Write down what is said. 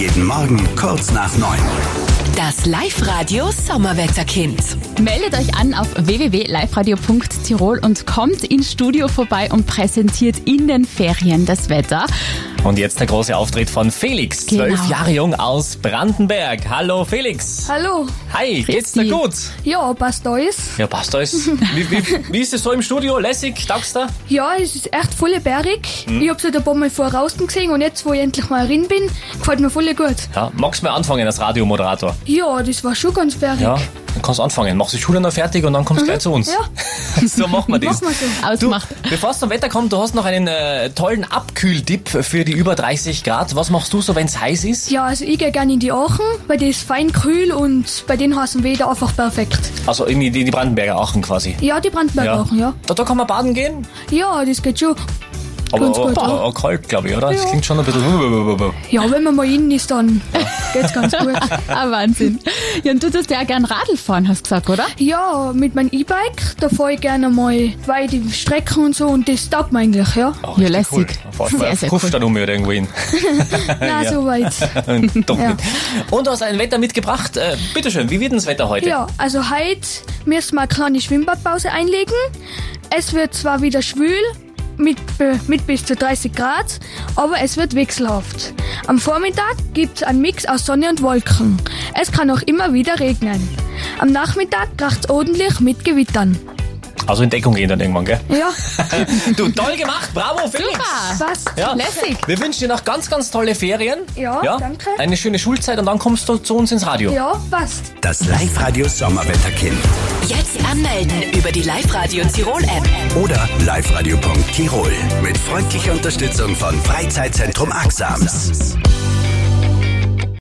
Jeden Morgen kurz nach 9. Das Live-Radio Sommerwetterkind. Meldet euch an auf www.liveradio.tirol und kommt ins Studio vorbei und präsentiert in den Ferien das Wetter. Und jetzt der große Auftritt von Felix, 12 Jahre jung aus Brandenberg. Hallo Felix. Hallo. Hi, geht's dir gut? Ja, passt alles. Ja, passt alles. Wie ist es so im Studio? Lässig? Taugst du? Ja, es ist echt voll bergig. Ich hab's halt ein paar Mal vorher draußen gesehen und jetzt, wo ich endlich mal drin bin, gefällt mir voll gut. Ja, magst du mal anfangen als Radiomoderator? Ja, das war schon ganz bergig. Ja, dann kannst du anfangen. Machst die Schule noch fertig und dann kommst du gleich zu uns. Ja. So machen wir das. Machen wir so. Ausmacht. Bevor es zum Wetter kommt, du hast noch einen tollen Abkühltipp für die über 30 Grad. Was machst du so, wenn es heiß ist? Ja, also ich gehe gerne in die Aachen, weil die ist fein kühl und bei den heißen Wetter einfach perfekt. Also in die Brandenberger Aachen quasi. Ja, die Brandenberger Aachen, ja. Da kann man baden gehen? Ja, das geht schon. Aber Ganz gut, auch kalt, glaube ich, oder? Das Ja. klingt schon ein bisschen... Ja, wenn man mal innen ist, dann geht's ganz gut. Ah, Wahnsinn. Ja, und du tust ja gern Radl fahren, hast du gesagt, oder? Ja, mit meinem E-Bike, da fahre ich gerne mal weite Strecken und so und das taugt mir eigentlich, ja. Oh, Ja, richtig lässig. Cool. Dann fahrst du mal Sehr, auf sehr Kufstein um oder irgendwo hin. Nein, Ja. so weit. Doch Ja. nicht. Und du hast ein Wetter mitgebracht. Bitteschön, wie wird denn das Wetter heute? Ja, also heute müssen wir eine kleine Schwimmbadpause einlegen. Es wird zwar wieder schwül, mit bis zu 30 Grad, aber es wird wechselhaft. Am Vormittag gibt's einen Mix aus Sonne und Wolken. Es kann auch immer wieder regnen. Am Nachmittag kracht's ordentlich mit Gewittern. Also in Deckung gehen dann irgendwann, gell? Ja, Du, toll gemacht, bravo Felix! Super. was? Ja. Lässig. Wir wünschen dir noch ganz, ganz tolle Ferien. Ja, danke. Eine schöne Schulzeit und dann kommst du zu uns ins Radio. Ja, passt. Das Live-Radio Sommerwetterkind. Jetzt anmelden über die Live-Radio Tirol App. Oder liveradio.tirol. Mit freundlicher Unterstützung von Freizeitzentrum Axams.